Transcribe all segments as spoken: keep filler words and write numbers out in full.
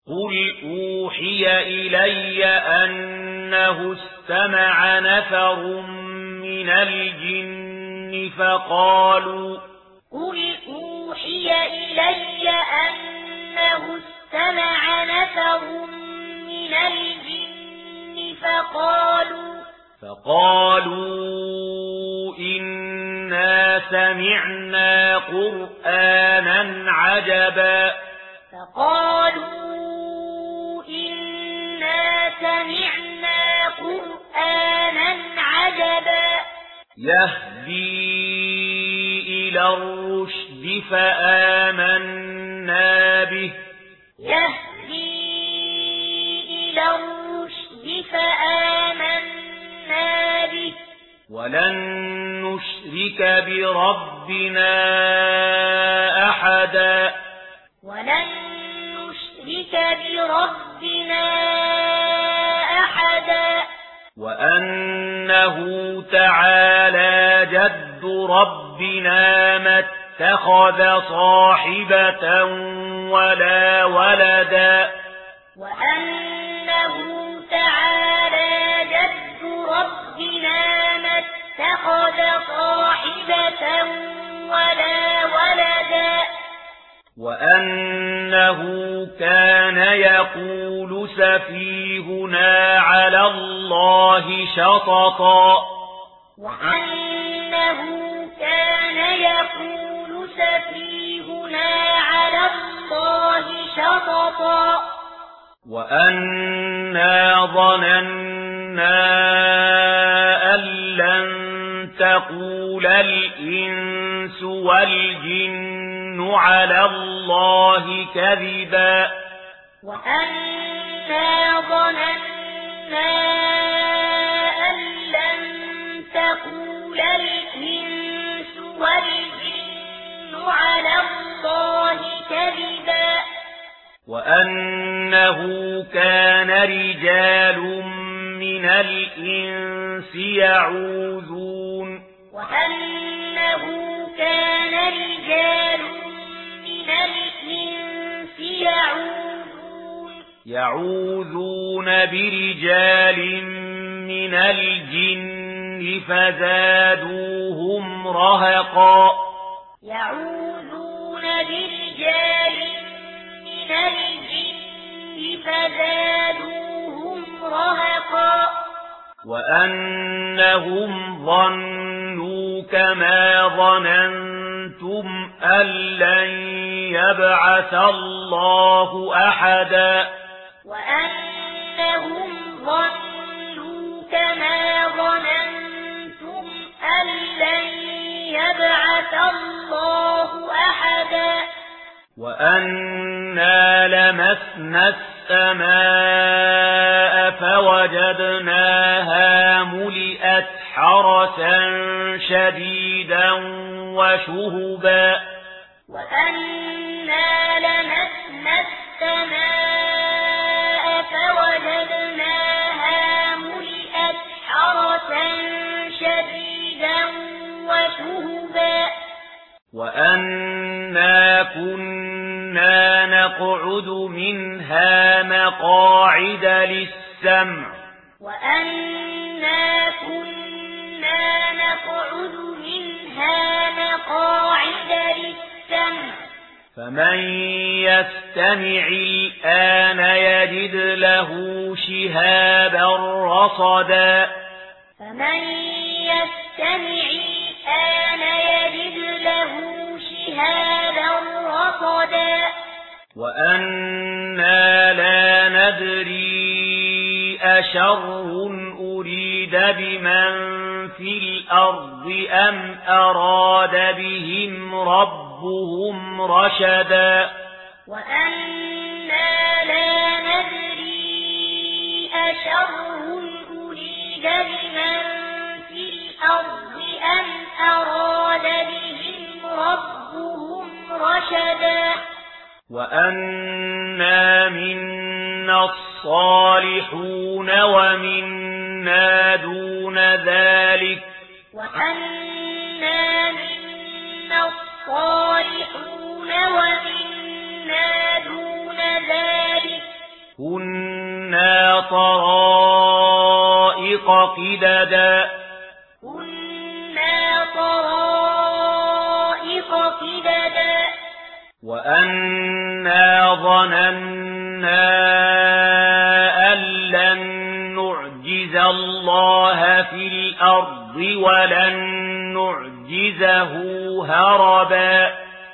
قل أوحي إلي أنه استمع نفر من الجن فقالوا قل أوحي إلي أنه استمع نفر من الجن فقالوا فقالوا إنا سمعنا قرآنا عجبا فقالوا إنا سمعنا قرآنا عجبا يهدي إلى الرشد فآمنا به يهدي إلى الرشد فآمنا به ولن نشرك بربنا أحدا ولن نشرك بربنا أحدا وأنه تعالى جد ربنا ما اتخذ صاحبة ولا ولدا وأنه تعالى جد ربنا ما اتخذ صاحبة ولا ولدا وأنه كان يقول سفيهنا على الله شططا وأنه كان يقول سفيهنا على الله شططا وأنا ظننا أن لن تقول الإنس والجن على الله كذبا وأنا ظننا أن لن تقول الإنس والجن على الله كذبا وأنه كان رجال من الإنس يعوذون وأنه كان رجال من الإنس يعوذون يعوذون برجال من الجن فزادوهم رهقا يعوذون برجال من الجن فزادوهم رهقا وأنهم ظنوا كما ظننتم أن لن يبعث الله أحدا وأنهم ظنوا كما ظننتم أن لن يبعث الله أحدا وأنا لمسنا السماء فوجدناها ملئت حرسا شديدا وشهبا وأنا لمسنا السماء فوجدناها ملئت حرسا شديدا وشهبا وأنا كنا نقعد منها مقاعد للسمع وأنا كنا نقعد منها مقاعد للسمع فمن يستمع الآن يجد له شهابا رصدا فمن يستمع الآن يجد له شهابا رصدا وأنا لا ندري أشر أريد بمن في الأرض أم أراد بهم ربهم رشدا وأنا لا ندري أشر أريد بمن في الأرض أم أراد بهم ربهم رشدا وأنا منا الصالحون ومنا دون ذلك وأنا منا الصالحون ومنا دون ذلك طرائق قددا كنا طرائق قددا وأنا ظننا أن لن نعجز الله في الأرض ولن نعجزه هربا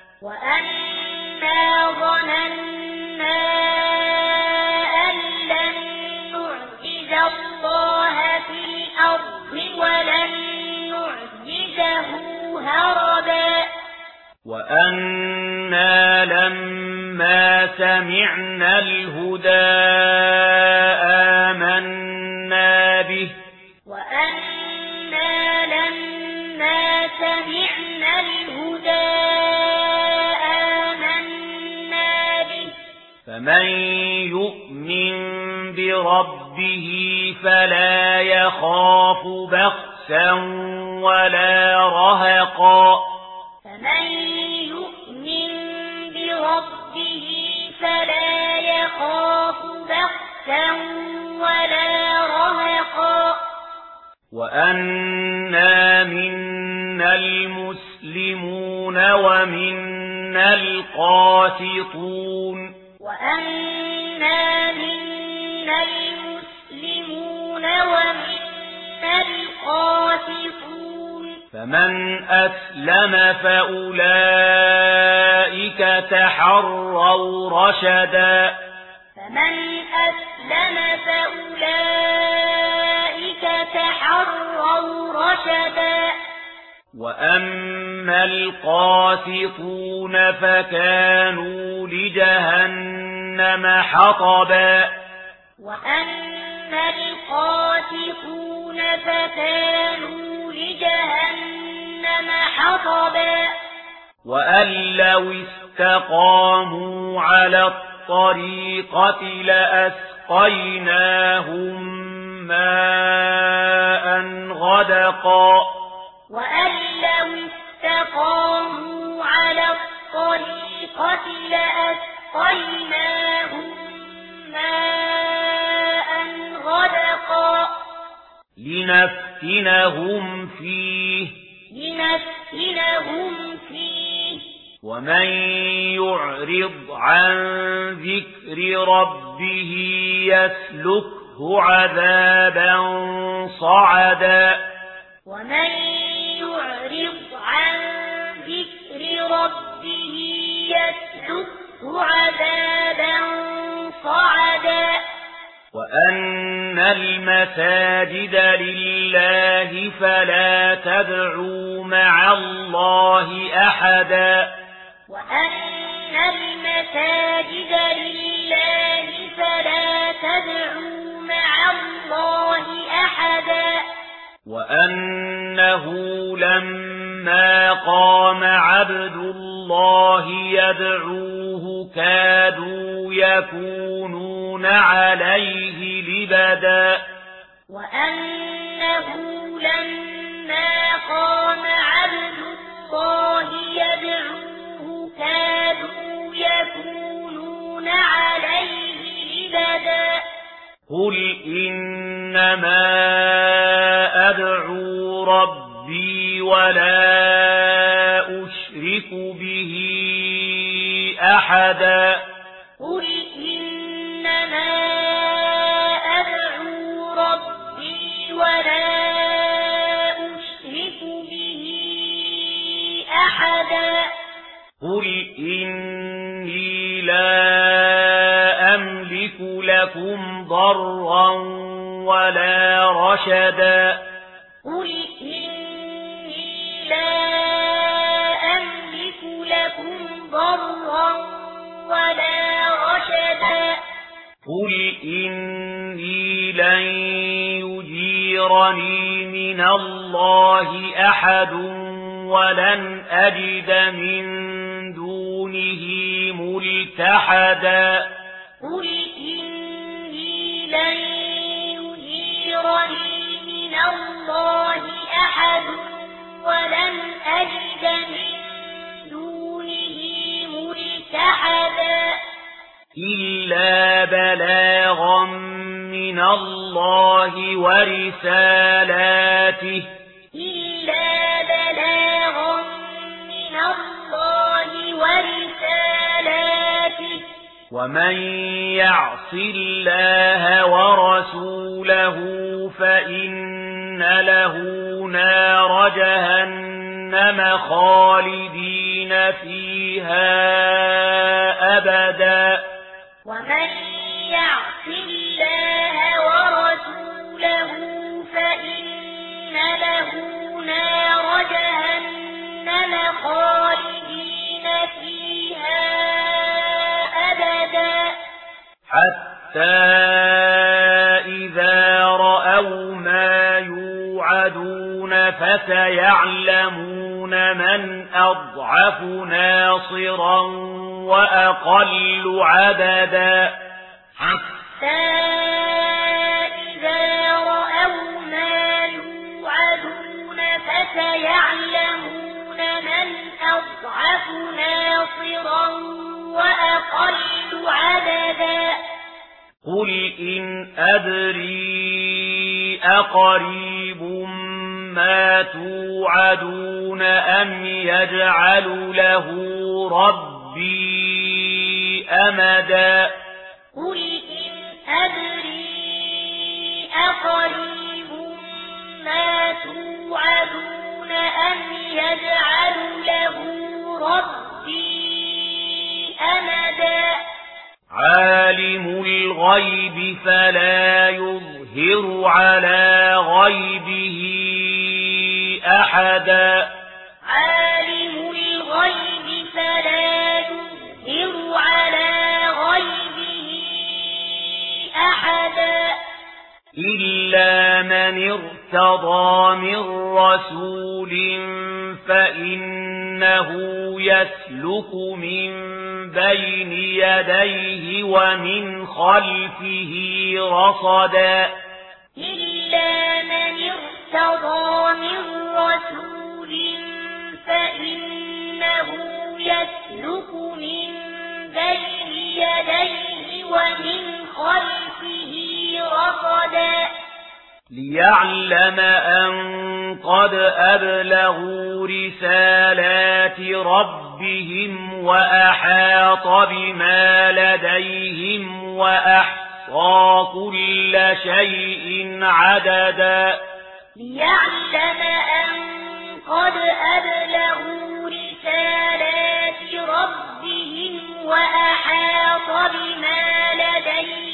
وأنا ظننا أن لن نعجز الله في الأرض ولن نعجزه هربا وأنا لما سمعنا الهدى آمنا به وأنا لما سمعنا الهدى آمنا به فمن يؤمن بربه فلا يخاف بخسا ولا رهقا فمن يؤمن بربه فلا يخاف بخسا ولا رهقا وأنا منا المسلمون ومنا القاسطون وأنا منا المسلمون ومنا القاسطون فمن أسلم فأولئك تحروا رشدا فمن أسلم فأولئك تحروا رشدا وأما القاسطون فكانوا لجهنم حطبا وأما القاسطون فكانوا لجهنم حطبا وأن لو استقاموا على الطريقة لأسقيناهم ماء غدقا وأن لو استقاموا على الطريقة لأسقيناهم ماء غدقا لنفتنهم فيه لنفتنهم فيه ومن يعرض عن ذكر ربه يسلكه عذابا صعدا ومن يعرض عن ذكر ربه يسلكه عذابا صعدا وأن المساجد لله فلا تدعوا مع الله أحدا وأن المساجد لله فلا تدعوا مع الله أحدا وأنه لما قام عبد الله يدعوه كادوا يكونون عليه لبدا وأنه لما قام عبد الله يدعوه كادوا يكونون عليه لبدا قل إنما أدعو ربي ولا أشرك به أحدا قل إنما أدعو ربي ولا أشرك به أحدا قل إني لا أملك لكم ضرا ولا رشدا قل إني لا أملك لكم ضرا ولا رشدا قل إني لن يجيرني من الله أحد ولن أجد من دونه ملتحدا قل إني لن يجيرني من الله أحد ولن أجد من دونه ملتحدا إلا بلاغا من الله ورسالاته إلا بلاغا من الله ورسالاته ومن يعص الله ورسوله فإن له نار جهنم خالدين فيها أبدا ومن يعص الله ورسوله فإن له نار جهنم خالدين فيها أبدا حتى إذا رأوا ما يوعدون فسيعلمون من أضعف ناصرا وأقل عددا حتى إذا رأوا ما يوعدون فسيعلمون من أضعف ناصرا وأقل عددا قل إن أدري أقريب ما توعدون أم يجعل له ربي أمدا قل إن أدري أقريب ما توعدون أم يجعل له ربي أمدا عالم الغيب فلا يظهر على غيبه أحدا عالم الغيب فلا يظهر على غيبه أحدا إلا من ارتضى من رسول فإنه يسلك من بين يديه ومن خلفه رصدا إلا من ارتضى من رسول فإنه يسلك من بين يديه ومن خلفه رصدا ليعلم أن قد أبلغوا رسالات ربهم وأحاط بما لديهم وأحصى كل شيء عددا ليعلم أن قد أبلغوا رسالات ربهم وأحاط بما لديهم